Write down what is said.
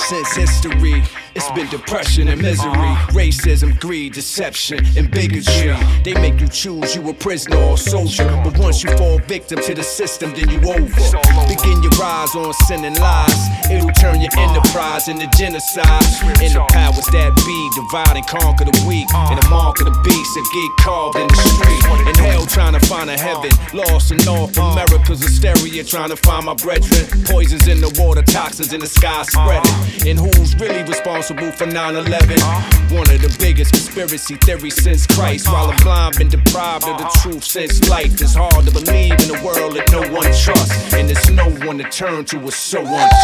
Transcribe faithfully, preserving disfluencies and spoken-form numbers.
since history. It's been depression and misery, racism, greed, deception, and bigotry. They make you choose you a prisoner or a soldier, but once you fall victim to the system, then you over. Begin your rise on sin and lies. It'll turn your enterprise into genocide. And the powers that be divide and conquer the weak, and the mark of the beast that get carved in the street. In hell trying to find a heaven, lost in North America's hysteria, trying to find my brethren. Poisons in the water, toxins in the sky spreading. And who's really responsible for nine eleven? One of the biggest conspiracy theories since Christ. While I'm blind, been deprived of the truth since life. It's hard to believe in a world that no one trusts, and there's no one to turn to, it's so unjust.